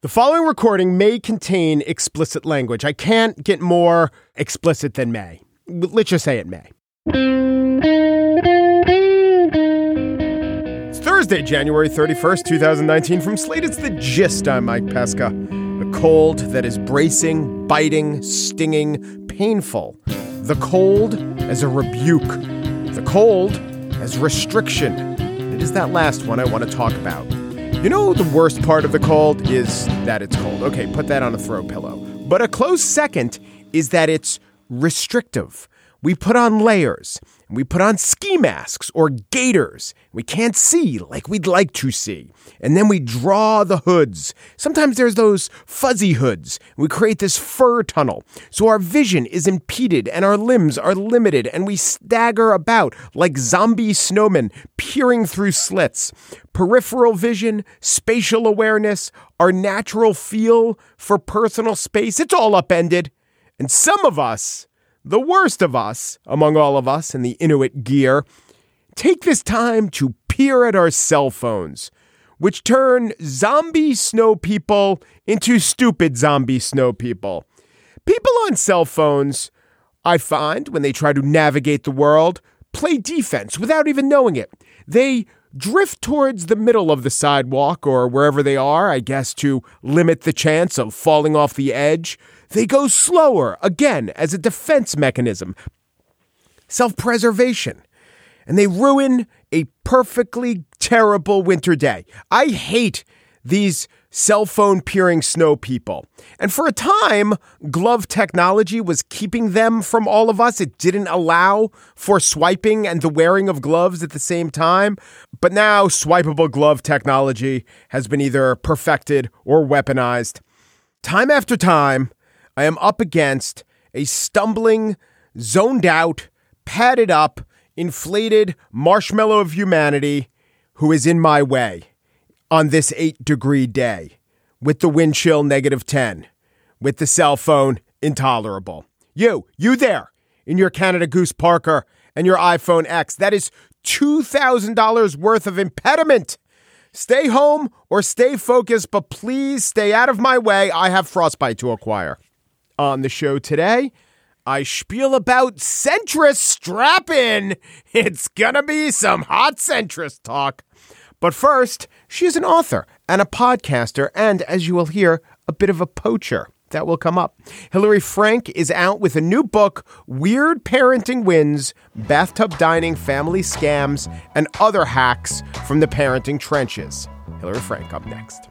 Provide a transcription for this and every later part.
The following recording may contain explicit language. I can't get more explicit than may. Let's just say it may. It's Thursday, January 31st, 2019. From Slate, it's The Gist. I'm Mike Pesca. A cold that is bracing, biting, stinging, painful. The cold as a rebuke. The cold as restriction. It is that last one I want to talk about. You know, the worst part of the cold is that it's cold. Okay, put that on a throw pillow. But a close second is that it's restrictive. We put on layers. We put on ski masks or gaiters. We can't see like we'd like to see. And then we draw the hoods. Sometimes there's those fuzzy hoods. We create this fur tunnel. So our vision is impeded and our limbs are limited and we stagger about like zombie snowmen peering through slits. Peripheral vision, spatial awareness, our natural feel for personal space, it's all upended. And some of us, the worst of us, among all of us in the Inuit gear, take this time to peer at our cell phones, which turn zombie snow people into stupid zombie snow people. People on cell phones, I find, when they try to navigate the world, play defense without even knowing it. They drift towards the middle of the sidewalk or wherever they are, I guess, to limit the chance of falling off the edge. They go slower, again, as a defense mechanism. Self-preservation. And they ruin a perfectly terrible winter day. I hate these cell phone peering snow people. And for a time, glove technology was keeping them from all of us. It didn't allow for swiping and the wearing of gloves at the same time. But now swipeable glove technology has been either perfected or weaponized. Time after time, I am up against a stumbling, zoned out, padded up, inflated marshmallow of humanity who is in my way on this 8-degree day with the wind chill -10, with the cell phone intolerable. You there in your Canada Goose Parker and your iPhone X. That is $2,000 worth of impediment. Stay home or stay focused, but please stay out of my way. I have frostbite to acquire. On the show today, I spiel about centrist. Strap in. It's gonna be some hot centrist talk. But first, she is an author and a podcaster and, as you will hear, a bit of a poacher. That will come up. Hillary Frank is out with a new book, Weird Parenting Wins, Bathtub Dining, Family Scams, and Other Hacks from the Parenting Trenches. Hillary Frank up next.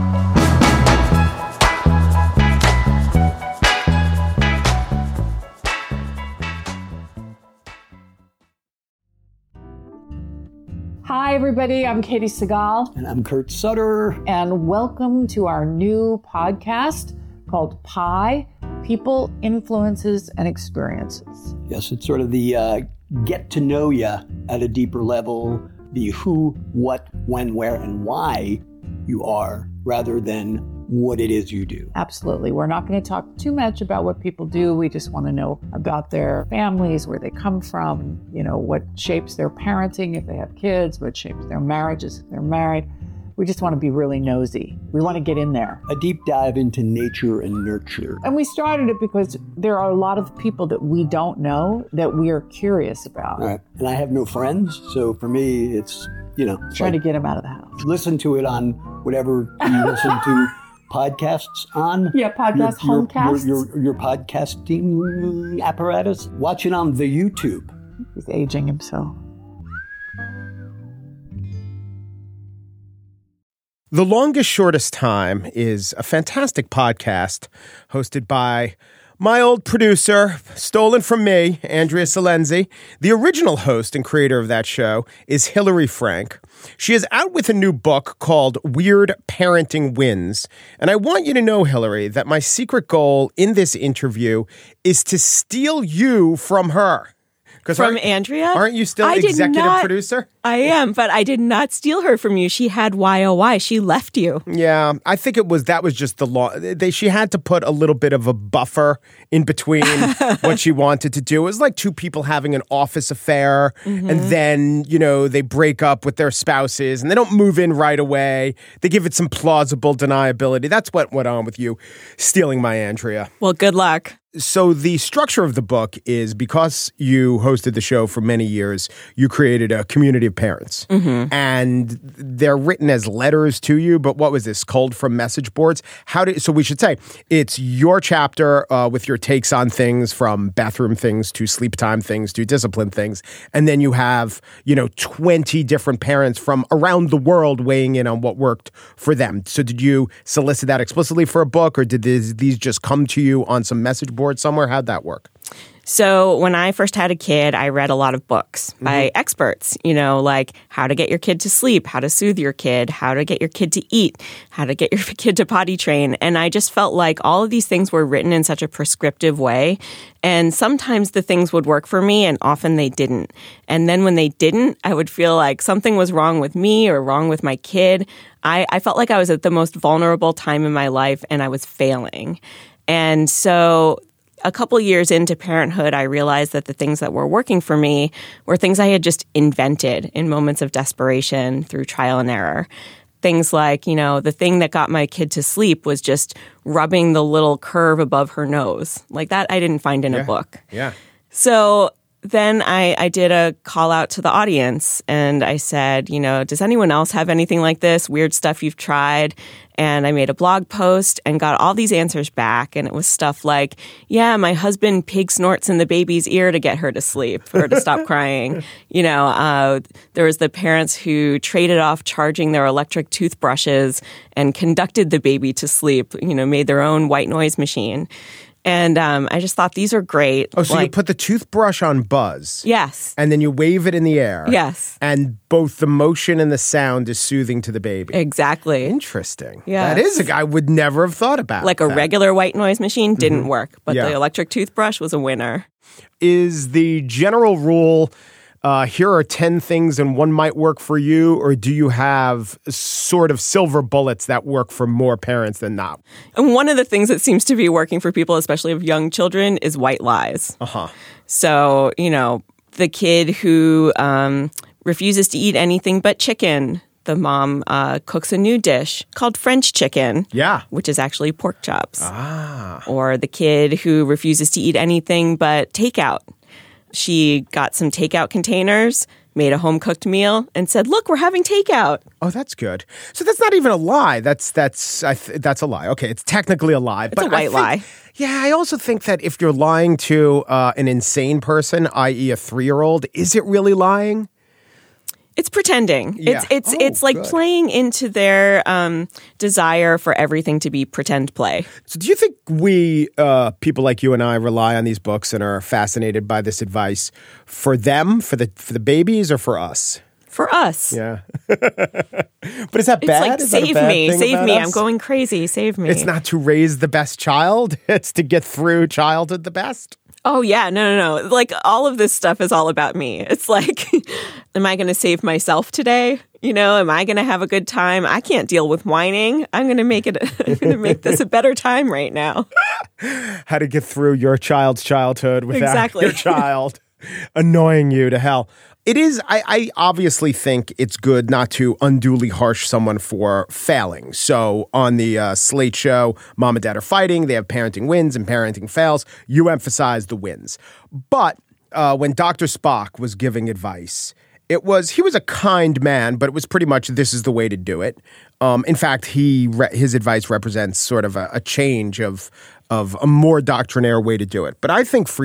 Hi, everybody. I'm Katie Segal. And I'm Kurt Sutter. And welcome to our new podcast called PIE, People, Influences, and Experiences. Yes, it's sort of the get to know you at a deeper level, the who, what, when, where, and why you are, rather than what it is you do. Absolutely. We're not going to talk too much about what people do. We just want to know about their families, where they come from, what shapes their parenting if they have kids, what shapes their marriages if they're married. We just want to be really nosy. We want to get in there. A deep dive into nature and nurture. And we started it because there are a lot of people that we don't know that we are curious about. Right. And I have no friends. So for me, it's, trying to get them out of the house. Listen to it on whatever you listen to podcasts on. Yeah, homecasts. Your podcasting apparatus. Watch it on the YouTube. He's aging himself. The Longest Shortest Time is a fantastic podcast hosted by my old producer, stolen from me, Andrea Salenzi. The original host and creator of that show is Hillary Frank. She is out with a new book called Weird Parenting Wins. And I want you to know, Hillary, that my secret goal in this interview is to steal you from her. From Andrea? Aren't you still executive producer? I am, but I did not steal her from you. She had YOY. She left you. Yeah, I think that was just the law. She had to put a little bit of a buffer in between what she wanted to do. It was like two people having an office affair, and then, they break up with their spouses, and they don't move in right away. They give it some plausible deniability. That's what went on with you stealing my Andrea. Well, good luck. So the structure of the book is, because you hosted the show for many years, you created a community of parents. And they're written as letters to you. But what was this? Culled from message boards? So we should say it's your chapter with your takes on things, from bathroom things to sleep time things to discipline things. And then you have, 20 different parents from around the world weighing in on what worked for them. So did you solicit that explicitly for a book, or did these just come to you on some message board somewhere? How'd that work? So when I first had a kid, I read a lot of books by experts, like how to get your kid to sleep, how to soothe your kid, how to get your kid to eat, how to get your kid to potty train. And I just felt like all of these things were written in such a prescriptive way. And sometimes the things would work for me, and often they didn't. And then when they didn't, I would feel like something was wrong with me or wrong with my kid. I felt like I was at the most vulnerable time in my life, and I was failing. And so a couple years into parenthood, I realized that the things that were working for me were things I had just invented in moments of desperation through trial and error. Things like, the thing that got my kid to sleep was just rubbing the little curve above her nose. Like that I didn't find in a book. Yeah. So then I did a call out to the audience, and I said, does anyone else have anything like this? Weird stuff you've tried? And I made a blog post and got all these answers back. And it was stuff like, yeah, my husband pig snorts in the baby's ear to get her to sleep or to stop crying. There was the parents who traded off charging their electric toothbrushes and conducted the baby to sleep, made their own white noise machine. And I just thought these are great. Oh, so you put the toothbrush on buzz. Yes. And then you wave it in the air. Yes. And both the motion and the sound is soothing to the baby. Exactly. Interesting. Yes. That is I would never have thought about. Like that. A regular white noise machine didn't work, but the electric toothbrush was a winner. Is the general rule, here are 10 things and one might work for you, or do you have sort of silver bullets that work for more parents than not? And one of the things that seems to be working for people, especially of young children, is white lies. So, the kid who refuses to eat anything but chicken, the mom cooks a new dish called French chicken, which is actually pork chops. Or the kid who refuses to eat anything but takeout. She got some takeout containers, made a home-cooked meal, and said, look, we're having takeout. Oh, that's good. So that's not even a lie. That's a lie. Okay, it's technically a lie. It's a white lie. Yeah, I also think that if you're lying to an insane person, i.e. a 3-year-old, is it really lying? It's pretending. Yeah. It's like playing into their desire for everything to be pretend play. So do you think we, people like you and I, rely on these books and are fascinated by this advice for them, for the babies, or for us? For us. Yeah. But is that bad? It's like, save me. I'm going crazy. Save me. It's not to raise the best child. It's to get through childhood the best. Oh, yeah. No. Like, all of this stuff is all about me. It's like, am I going to save myself today? Am I going to have a good time? I can't deal with whining. I'm going to make this a better time right now. How to get through your child's childhood without your child annoying you to hell. It is, I obviously think it's good not to unduly harsh someone for failing. So on the Slate show, Mom and Dad Are Fighting, they have parenting wins and parenting fails. You emphasize the wins. But when Dr. Spock was giving advice, he was a kind man, but it was pretty much this is the way to do it. In fact, his advice represents sort of a change of a more doctrinaire way to do it. But I think for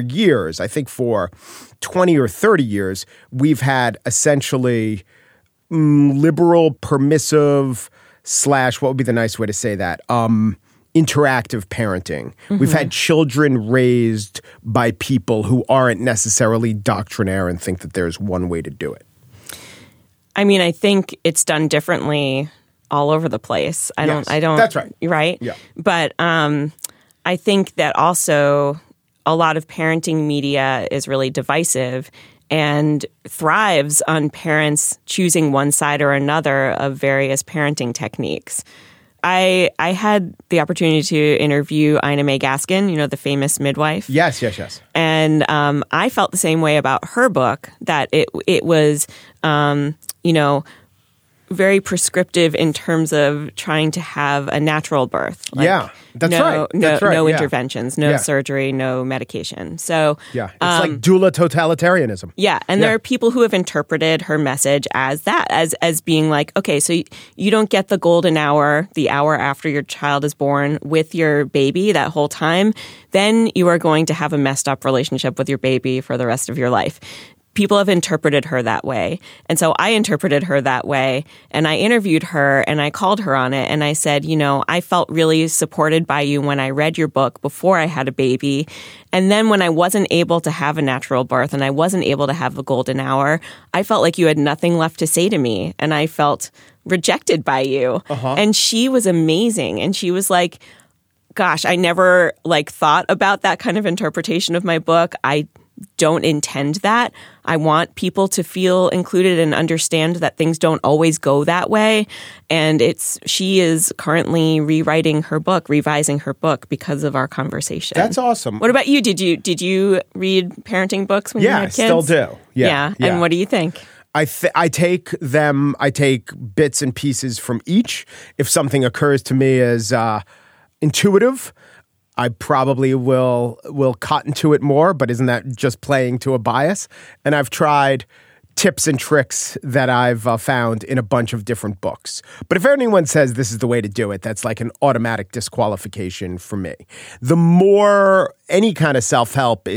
20 or 30 years, we've had essentially liberal, permissive / what would be the nice way to say that? Interactive parenting. Mm-hmm. We've had children raised by people who aren't necessarily doctrinaire and think that there's one way to do it. I mean, I think it's done differently all over the place. I don't. That's right. Right? Yeah. But I think that also a lot of parenting media is really divisive and thrives on parents choosing one side or another of various parenting techniques. I had the opportunity to interview Ina May Gaskin, the famous midwife. Yes. And I felt the same way about her book, that it was, very prescriptive in terms of trying to have a natural birth. That's right. No interventions, no surgery, no medication. So it's like doula totalitarianism. Yeah, and there are people who have interpreted her message as that, as being like, okay, so you don't get the golden hour, the hour after your child is born, with your baby that whole time. Then you are going to have a messed up relationship with your baby for the rest of your life. People have interpreted her that way. And so I interpreted her that way, and I interviewed her and I called her on it. And I said, I felt really supported by you when I read your book before I had a baby. And then when I wasn't able to have a natural birth and I wasn't able to have a golden hour, I felt like you had nothing left to say to me. And I felt rejected by you. And she was amazing. And she was like, gosh, I never thought about that kind of interpretation of my book. I don't intend that. I want people to feel included and understand that things don't always go that way. And she is currently rewriting her book, revising her book because of our conversation. That's awesome. What about you? Did you read parenting books when you had kids? Yeah, still do. Yeah. And what do you think? I take bits and pieces from each. If something occurs to me as intuitive, I probably will cotton to it more, but isn't that just playing to a bias? And I've tried tips and tricks that I've found in a bunch of different books. But if anyone says this is the way to do it, that's like an automatic disqualification for me. The more any kind of self-help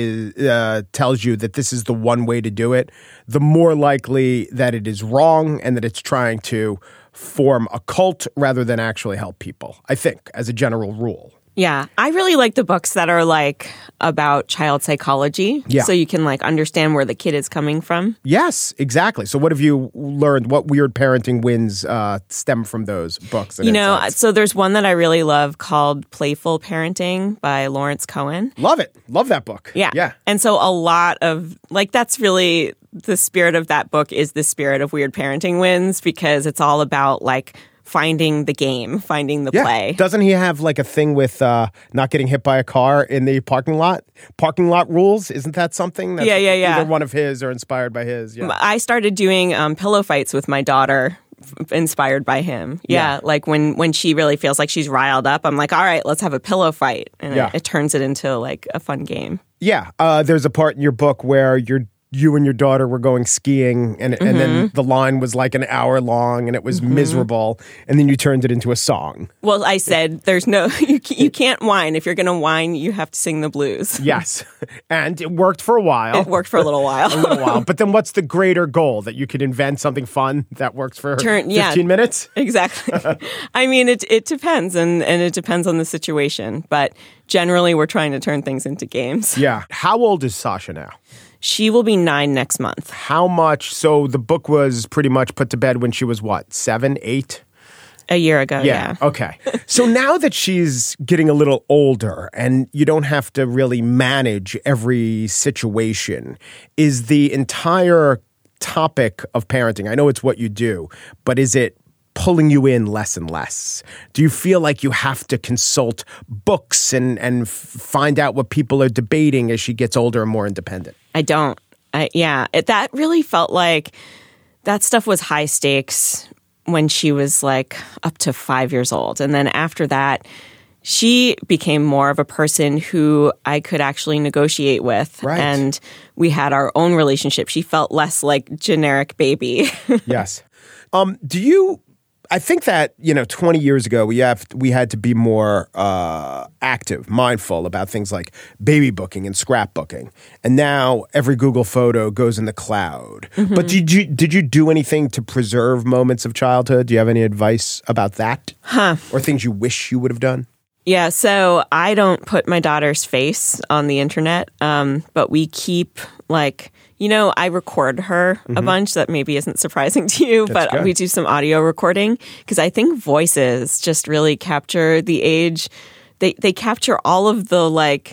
tells you that this is the one way to do it, the more likely that it is wrong and that it's trying to form a cult rather than actually help people, I think, as a general rule. Yeah, I really like the books that are about child psychology. Yeah. So you can understand where the kid is coming from. Yes, exactly. So what have you learned? What weird parenting wins stem from those books? So there's one that I really love called Playful Parenting by Lawrence Cohen. Love it. Love that book. Yeah. And so a lot of that's really the spirit of that book is the spirit of weird parenting wins, because it's all about finding the game, finding the play. Doesn't he have a thing with not getting hit by a car in the parking lot? Parking lot rules? Isn't that something? That's either one of his or inspired by his. Yeah. I started doing pillow fights with my daughter, inspired by him. Yeah. When she really feels like she's riled up, I'm like, all right, let's have a pillow fight. And it turns it into a fun game. Yeah. There's a part in your book where you and your daughter were going skiing, and then the line was an hour long, and it was miserable, and then you turned it into a song. Well, I said, there's no, you can't whine. If you're going to whine, you have to sing the blues. Yes, and it worked for a while. It worked for a little while. But then what's the greater goal? That you could invent something fun that works for 15 minutes? Exactly. I mean, it depends, and it depends on the situation, but generally we're trying to turn things into games. Yeah. How old is Sasha now? She will be 9 next month. How much? So the book was pretty much put to bed when she was 7, 8? A year ago, yeah. Okay. So now that she's getting a little older and you don't have to really manage every situation, is the entire topic of parenting, I know it's what you do, but is it pulling you in less and less? Do you feel like you have to consult books and find out what people are debating as she gets older and more independent? I don't. That really felt like that stuff was high stakes when she was up to 5 years old. And then after that, she became more of a person who I could actually negotiate with. Right. And we had our own relationship. She felt less like generic baby. Yes. I think that, 20 years ago, we had to be more active, mindful about things like baby booking and scrapbooking. And now every Google photo goes in the cloud. Mm-hmm. But did you do anything to preserve moments of childhood? Do you have any advice about that? Or things you wish you would have done? Yeah, so I don't put my daughter's face on the internet, but we keep I record her a bunch. That maybe isn't surprising to you, but good. We do some audio recording because I think voices just really capture the age. They capture all of the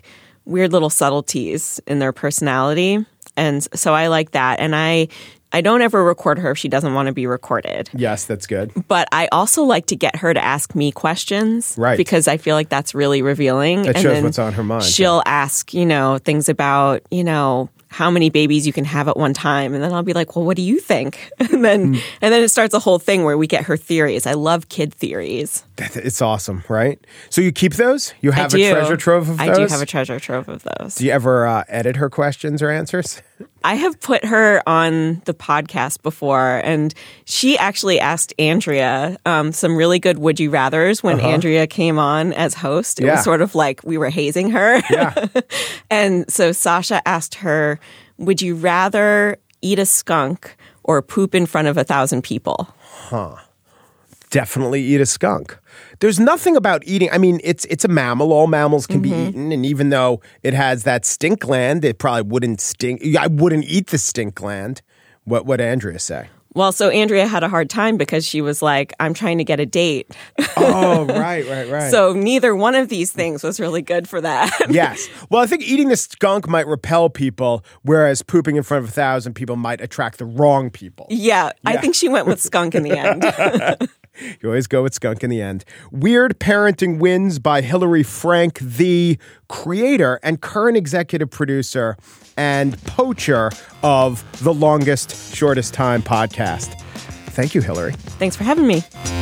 weird little subtleties in their personality. And so I like that. And I don't ever record her if she doesn't want to be recorded. Yes, that's good. But I also like to get her to ask me questions. Right. Because I feel like that's really revealing. That and shows then what's on her mind. She'll ask, things about, how many babies you can have at one time. And then I'll be like, well, what do you think? And then it starts a whole thing where we get her theories. I love kid theories. It's awesome, right? So you keep those? You have a treasure trove of those? I do have a treasure trove of those. Do you ever edit her questions or answers? I have put her on the podcast before, and she actually asked Andrea some really good would you rathers when Andrea came on as host. It was sort of like we were hazing her. Yeah. And so Sasha asked her, would you rather eat a skunk or poop in front of 1,000 people? Definitely eat a skunk. There's nothing about eating. I mean, it's a mammal. All mammals can be eaten. And even though it has that stink gland, it probably wouldn't stink. I wouldn't eat the stink gland. What would Andrea say? Well, so Andrea had a hard time because she was like, I'm trying to get a date. Oh, right. So neither one of these things was really good for that. Yes. Well, I think eating the skunk might repel people, whereas pooping in front of 1,000 people might attract the wrong people. Yeah, I think she went with skunk in the end. You always go with skunk in the end. Weird Parenting Wins by Hillary Frank, the creator and current executive producer and poacher of the Longest, Shortest Time podcast. Thank you, Hillary. Thanks for having me.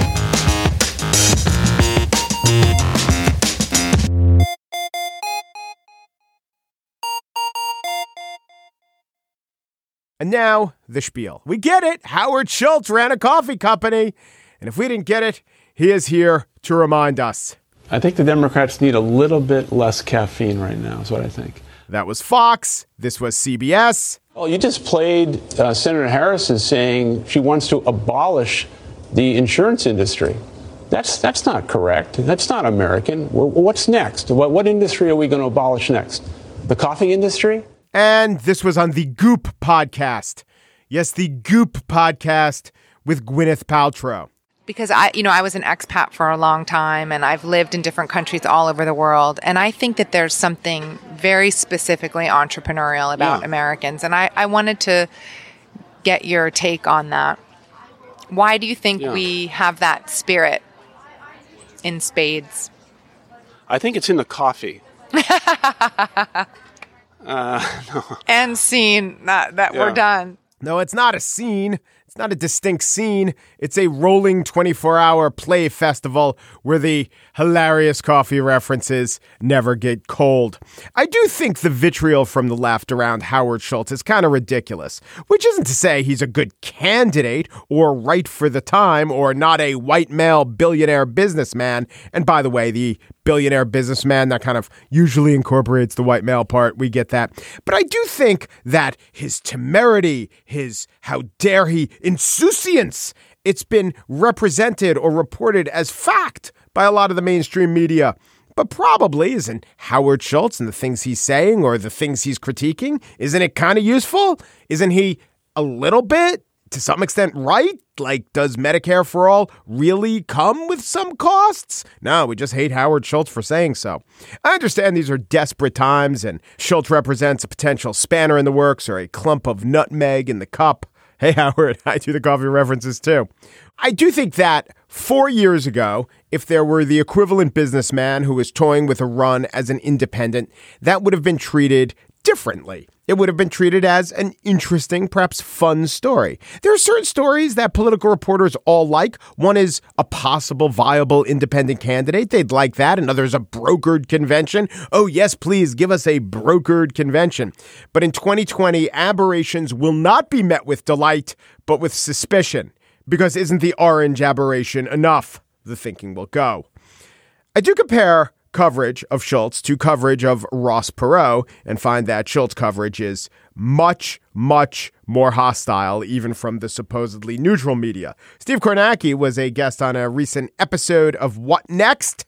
And now, the spiel. We get it. Howard Schultz ran a coffee company. And if we didn't get it, he is here to remind us. I think the Democrats need a little bit less caffeine right now, is what I think. That was Fox. This was CBS. Well, you just played Senator Harrison saying she wants to abolish the insurance industry. That's not correct. That's not American. What's next? What industry are we going to abolish next? The coffee industry? And this was on the Goop podcast. Yes, the Goop podcast with Gwyneth Paltrow. Because I was an expat for a long time, and I've lived in different countries all over the world. And I think that there's something very specifically entrepreneurial about Americans. And I wanted to get your take on that. Why do you think we have that spirit in spades? I think it's in the coffee. No. And scene. That we're done. No, it's not a scene. It's not a distinct scene. It's a rolling 24-hour play festival where the hilarious coffee references never get cold. I do think the vitriol from the left around Howard Schultz is kind of ridiculous, which isn't to say he's a good candidate or right for the time or not a white male billionaire businessman. And by the way, the billionaire businessman, that kind of usually incorporates the white male part. We get that. But I do think that his temerity, his how dare he insouciance, it's been represented or reported as fact by a lot of the mainstream media. But probably isn't Howard Schultz and the things he's saying or the things he's critiquing, isn't it kind of useful? Isn't he a little bit, to some extent, right? Like, does Medicare for All really come with some costs? No, we just hate Howard Schultz for saying so. I understand these are desperate times and Schultz represents a potential spanner in the works or a clump of nutmeg in the cup. Hey, Howard, I do the coffee references too. I do think that 4 years ago, if there were the equivalent businessman who was toying with a run as an independent, that would have been treated differently. It would have been treated as an interesting, perhaps fun story. There are certain stories that political reporters all like. One is a possible viable independent candidate. They'd like that. Another is a brokered convention. Oh, yes, please give us a brokered convention. But in 2020, aberrations will not be met with delight, but with suspicion. Because isn't the orange aberration enough? The thinking will go. I do compare coverage of Schultz to coverage of Ross Perot and find that Schultz coverage is much, much more hostile, even from the supposedly neutral media. Steve Kornacki was a guest on a recent episode of What Next?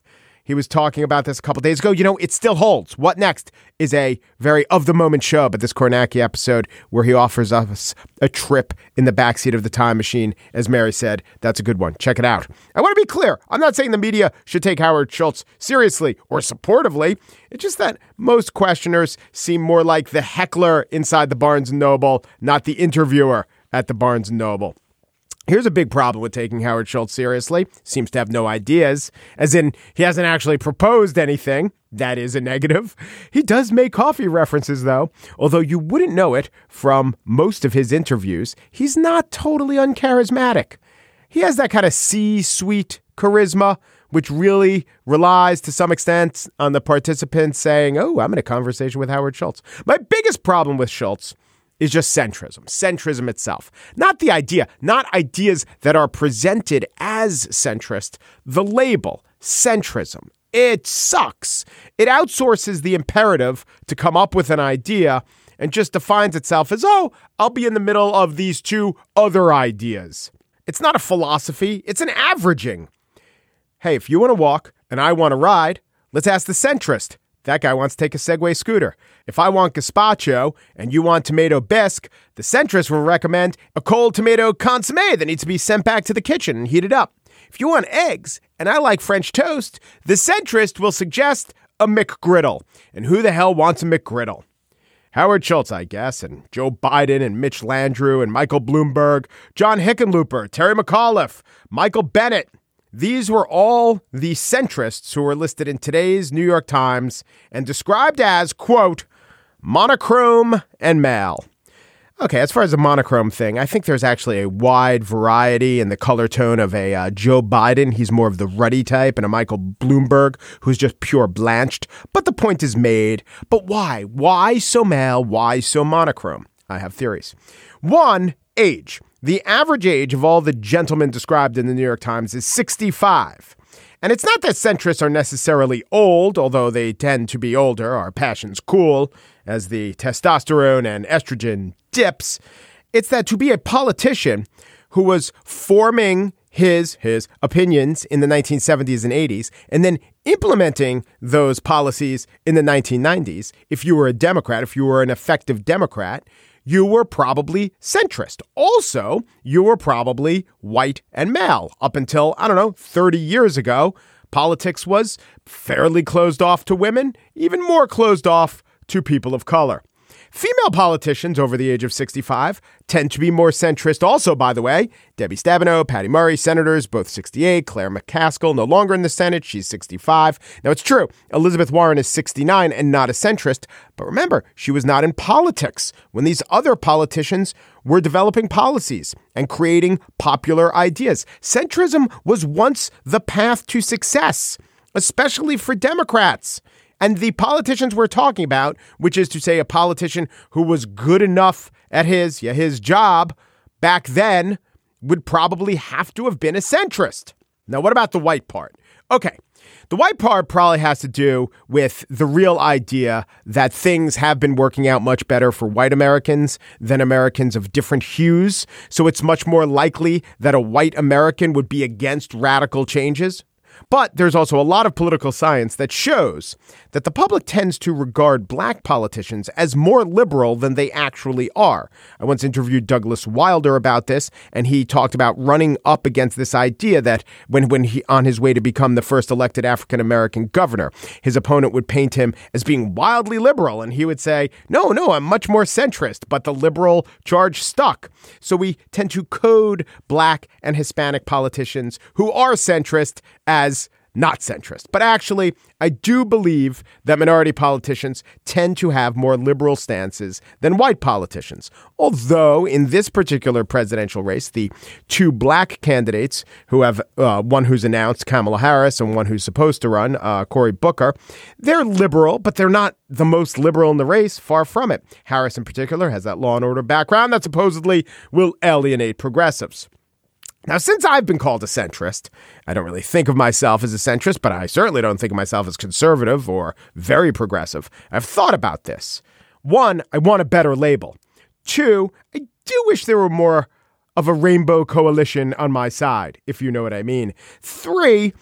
He was talking about this a couple days ago. It still holds. What Next is a very of-the-moment show, but this Kornacki episode where he offers us a trip in the backseat of the time machine, as Mary said, that's a good one. Check it out. I want to be clear. I'm not saying the media should take Howard Schultz seriously or supportively. It's just that most questioners seem more like the heckler inside the Barnes & Noble, not the interviewer at the Barnes & Noble. Here's a big problem with taking Howard Schultz seriously. Seems to have no ideas, as in he hasn't actually proposed anything. That is a negative. He does make coffee references, though. Although you wouldn't know it from most of his interviews, he's not totally uncharismatic. He has that kind of C-suite charisma, which really relies to some extent on the participants saying, oh, I'm in a conversation with Howard Schultz. My biggest problem with Schultz is just centrism itself. Not the idea, not ideas that are presented as centrist. The label, centrism. It sucks. It outsources the imperative to come up with an idea and just defines itself as, oh, I'll be in the middle of these two other ideas. It's not a philosophy. It's an averaging. Hey, if you want to walk and I want to ride, let's ask the centrist. That guy wants to take a Segway scooter. If I want gazpacho and you want tomato bisque, the centrist will recommend a cold tomato consommé that needs to be sent back to the kitchen and heated up. If you want eggs and I like French toast, the centrist will suggest a McGriddle. And who the hell wants a McGriddle? Howard Schultz, I guess, and Joe Biden and Mitch Landrieu and Michael Bloomberg, John Hickenlooper, Terry McAuliffe, Michael Bennett. These were all the centrists who were listed in today's New York Times and described as, quote, monochrome and male. Okay, as far as the monochrome thing, I think there's actually a wide variety in the color tone of a Joe Biden. He's more of the ruddy type, and a Michael Bloomberg, who's just pure blanched. But the point is made. But why? Why so male? Why so monochrome? I have theories. One, age. The average age of all the gentlemen described in the New York Times is 65. And it's not that centrists are necessarily old, although they tend to be older. Our passions cool as the testosterone and estrogen dips. It's that to be a politician who was forming his opinions in the 1970s and 80s and then implementing those policies in the 1990s, if you were a Democrat, if you were an effective Democrat, you were probably centrist. Also, you were probably white and male. Up until, 30 years ago, politics was fairly closed off to women, even more closed off to people of color. Female politicians over the age of 65 tend to be more centrist also, by the way. Debbie Stabenow, Patty Murray, senators, both 68. Claire McCaskill, no longer in the Senate. She's 65. Now, it's true. Elizabeth Warren is 69 and not a centrist. But remember, she was not in politics when these other politicians were developing policies and creating popular ideas. Centrism was once the path to success, especially for Democrats. And the politicians we're talking about, which is to say a politician who was good enough at his job back then, would probably have to have been a centrist. Now, what about the white part? Okay, the white part probably has to do with the real idea that things have been working out much better for white Americans than Americans of different hues. So it's much more likely that a white American would be against radical changes. But there's also a lot of political science that shows that the public tends to regard black politicians as more liberal than they actually are. I once interviewed Douglas Wilder about this, and he talked about running up against this idea that when he on his way to become the first elected African-American governor, his opponent would paint him as being wildly liberal, and he would say, no, I'm much more centrist, but the liberal charge stuck. So we tend to code black and Hispanic politicians who are centrist as not centrist. But actually, I do believe that minority politicians tend to have more liberal stances than white politicians. Although in this particular presidential race, the two black candidates who have one who's announced, Kamala Harris, and one who's supposed to run, Cory Booker, they're liberal, but they're not the most liberal in the race. Far from it. Harris in particular has that law and order background that supposedly will alienate progressives. Now, since I've been called a centrist, I don't really think of myself as a centrist, but I certainly don't think of myself as conservative or very progressive. I've thought about this. One, I want a better label. Two, I do wish there were more of a rainbow coalition on my side, if you know what I mean. Three,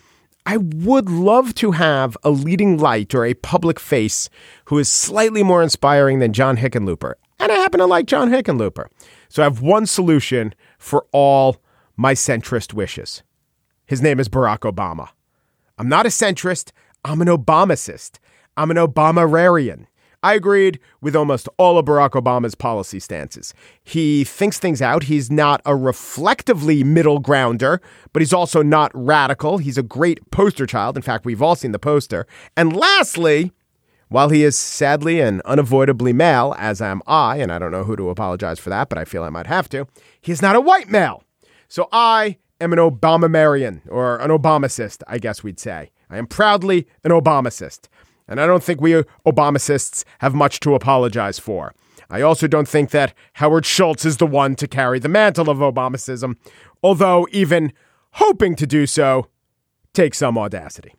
I would love to have a leading light or a public face who is slightly more inspiring than John Hickenlooper. And I happen to like John Hickenlooper. So I have one solution for all my centrist wishes. His name is Barack Obama. I'm not a centrist. I'm an Obamacist. I'm an Obamararian. I agreed with almost all of Barack Obama's policy stances. He thinks things out. He's not a reflectively middle grounder, but he's also not radical. He's a great poster child. In fact, we've all seen the poster. And lastly, while he is sadly and unavoidably male, as am I, and I don't know who to apologize for that, but I feel I might have to, he's not a white male. So I am an Obamamarian, or an Obamacist, I guess we'd say. I am proudly an Obamacist. And I don't think we Obamacists have much to apologize for. I also don't think that Howard Schultz is the one to carry the mantle of Obamacism, although even hoping to do so takes some audacity.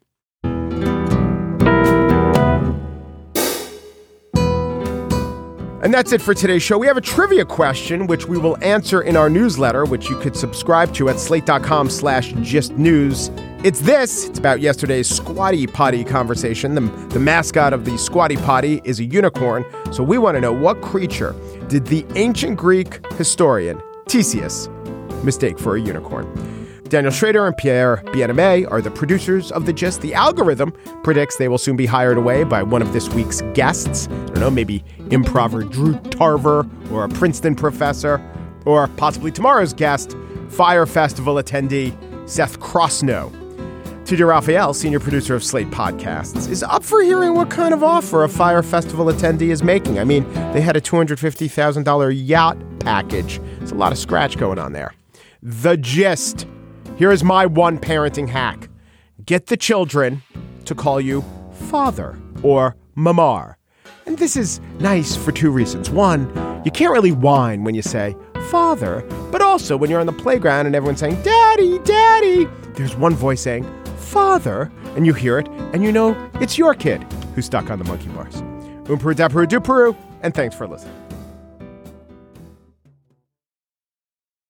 And that's it for today's show. We have a trivia question, which we will answer in our newsletter, which you could subscribe to at slate.com/gistnews. It's this. It's about yesterday's Squatty Potty conversation. The mascot of the Squatty Potty is a unicorn. So we want to know, what creature did the ancient Greek historian Theseus mistake for a unicorn? Daniel Schrader and Pierre Bien-Aimé are the producers of The Gist. The algorithm predicts they will soon be hired away by one of this week's guests. I don't know, maybe improver Drew Tarver or a Princeton professor, or possibly tomorrow's guest, Fire Festival attendee Seth Crossnow. TJ Raphael, senior producer of Slate Podcasts, is up for hearing what kind of offer a Fire Festival attendee is making. I mean, they had a $250,000 yacht package. There's a lot of scratch going on there. The Gist. Here is my one parenting hack. Get the children to call you father or mamar. And this is nice for two reasons. One, you can't really whine when you say father, but also when you're on the playground and everyone's saying, daddy, daddy, there's one voice saying father, and you hear it, and you know it's your kid who's stuck on the monkey bars. Peru, and thanks for listening.